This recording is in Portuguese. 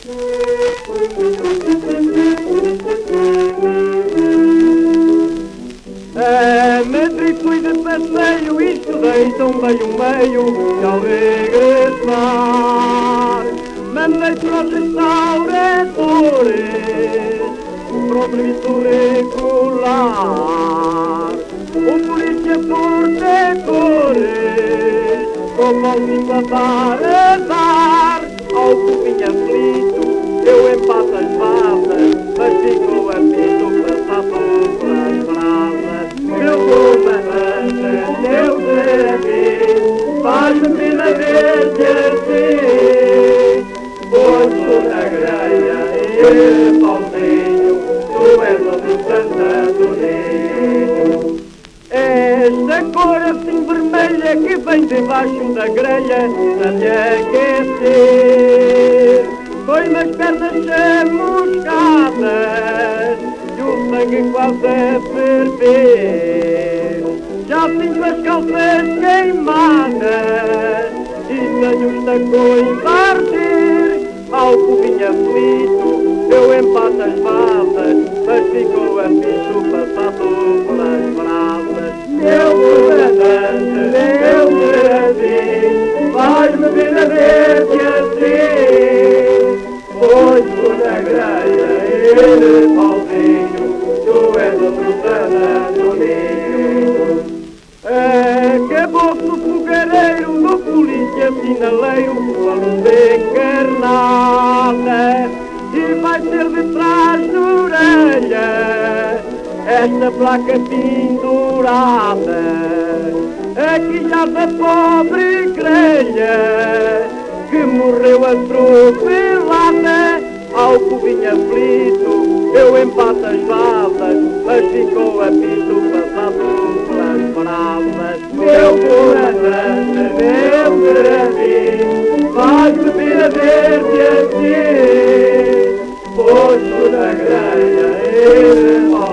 Madrid fui de passeio e estudei tão bem um meio que ao regressar mandei para os restauradores para o serviço regular. O polícia por decores com mãozinho a dar ao cupim aflito eu empato as vassas mas ficou apito passado pelas brasas. Meu comandante, meu serviço, faz-me vir a ver-te assim. Pois sou na greia e Paulinho, tu és outro Santo Antoninho. Esta cor assim vermelha que vem debaixo da grelha a me aquecer foi-me as pernas chamuscadas e o sangue quase a ferver. Já sinto as calças queimadas e tenho os tacões a arder. Ao cubinho aflito eu empato as vassas mas ficou apito passado pelas brasas. Meu comandante, meu serviço, faz-me vir a ver-te assim. Pois tu na greia ele Paulinho, tu és outro Santo Antoninho. Acabou-se no fogareiro do polícia sinaleiro a luz encarnada e vai ter de trás de orelha esta placa pendurada. Aqui já da pobre grelha que morreu atropelada. Ao cubinho aflito eu empato as vassas mas ficou apito passado pelas brasas. Meu comandante, meu serviço, faz-me vir a ver-te assim. Pois tu na greia ele